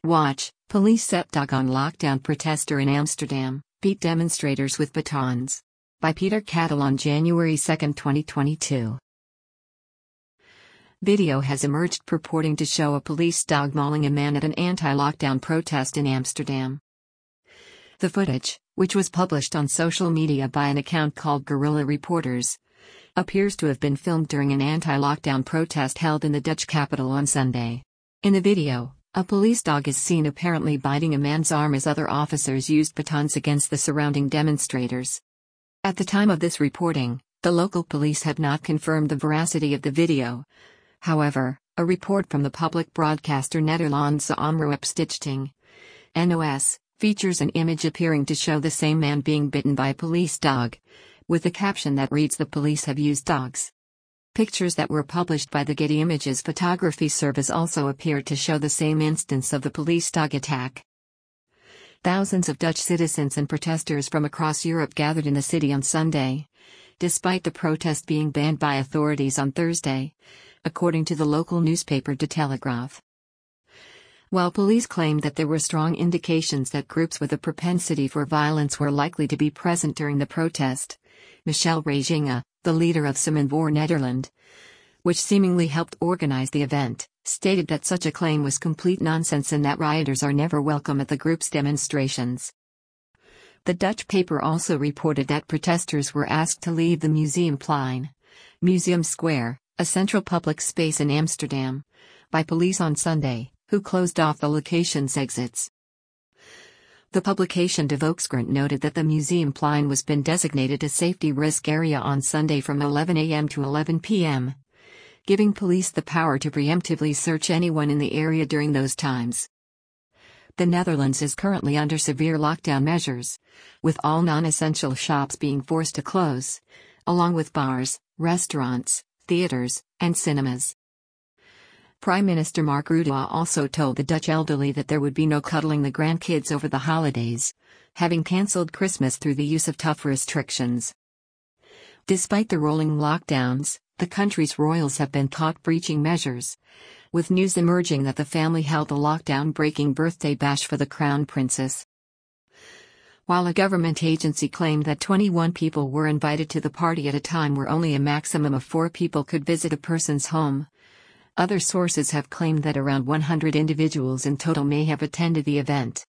Watch, police set dog on lockdown protester in Amsterdam, beat demonstrators with batons. By Peter Cattle on January 2, 2022. Video has emerged purporting to show a police dog mauling a man at an anti-lockdown protest in Amsterdam. The footage, which was published on social media by an account called Guerrilla Reporters, appears to have been filmed during an anti-lockdown protest held in the Dutch capital on Sunday. In the video, a police dog is seen apparently biting a man's arm as other officers used batons against the surrounding demonstrators. At the time of this reporting, the local police have not confirmed the veracity of the video. However, a report from the public broadcaster Nederlandse Omroep Stichting, NOS, features an image appearing to show the same man being bitten by a police dog, with a caption that reads "The police have used dogs." Pictures that were published by the Getty Images photography service also appeared to show the same instance of the police dog attack. Thousands of Dutch citizens and protesters from across Europe gathered in the city on Sunday, despite the protest being banned by authorities on Thursday, according to the local newspaper De Telegraaf. While police claimed that there were strong indications that groups with a propensity for violence were likely to be present during the protest, Michel Reijinga, the leader of Samen voor Nederland, which seemingly helped organize the event, stated that such a claim was complete nonsense and that rioters are never welcome at the group's demonstrations. The Dutch paper also reported that protesters were asked to leave the Museumplein, Museum Square, a central public space in Amsterdam, by police on Sunday, who closed off the location's exits. The publication De Volkskrant noted that the Museumplein was been designated a safety risk area on Sunday from 11 a.m. to 11 p.m., giving police the power to preemptively search anyone in the area during those times. The Netherlands is currently under severe lockdown measures, with all non-essential shops being forced to close, along with bars, restaurants, theaters, and cinemas. Prime Minister Mark Rutte also told the Dutch elderly that there would be no cuddling the grandkids over the holidays, having cancelled Christmas through the use of tough restrictions. Despite the rolling lockdowns, the country's royals have been caught breaching measures, with news emerging that the family held a lockdown-breaking birthday bash for the Crown Princess. While a government agency claimed that 21 people were invited to the party at a time where only a maximum of 4 people could visit a person's home, other sources have claimed that around 100 individuals in total may have attended the event.